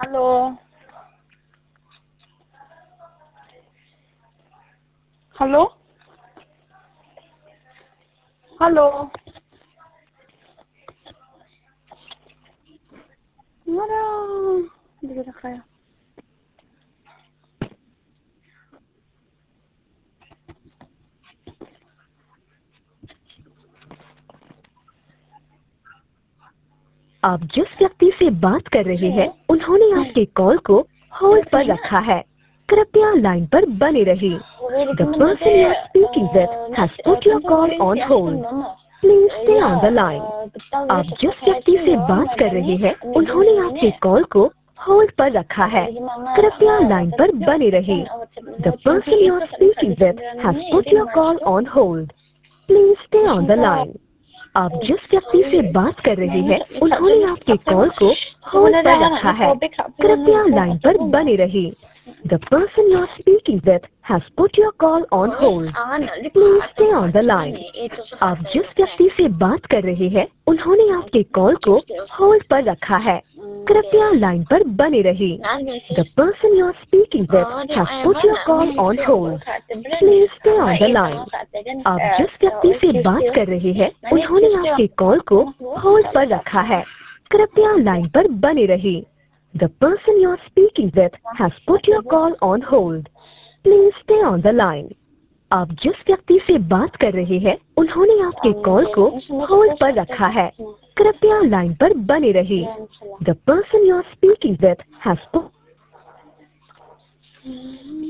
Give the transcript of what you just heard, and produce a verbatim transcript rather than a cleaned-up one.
Hello hello hello अरे दिख रखा है। आप जिस व्यक्ति से बात कर रहे हैं उन्होंने आपके कॉल को होल्ड पर रखा है। कृपया लाइन पर बने रहिए। The person you are speaking with has put your call on hold. Please stay on the line. आप जिस व्यक्ति से बात कर रहे हैं उन्होंने आपके कॉल को होल्ड पर रखा है। कृपया लाइन पर बने रहिए। The person you are speaking with has put your call on hold. Please stay on the line. आप जिस व्यक्ति से बात कर रहे हैं उन्होंने आपके कॉल को होल्ड पर रखा है। कृपया लाइन पर बने रहिए। The person you are speaking with has put your call on hold. Please stay on the line. आप जिस व्यक्ति से बात कर रहे हैं उन्होंने आपके कॉल को होल्ड पर रखा है। कृपया लाइन पर बने रहिए। The person you are speaking with has put your call on hold. Please stay on the line. आप जिस व्यक्ति से बात कर रहे हैं उन्होंने आपके कॉल को होल्ड पर रखा है। कृपया लाइन पर बने रहिए। The person you are speaking with has put your call on hold. Please stay on the line. आप जिस व्यक्ति से बात कर रहे हैं उन्होंने आपके कॉल को होल्ड पर रखा है। कृपया लाइन पर बने रहिए। The person you are speaking with has put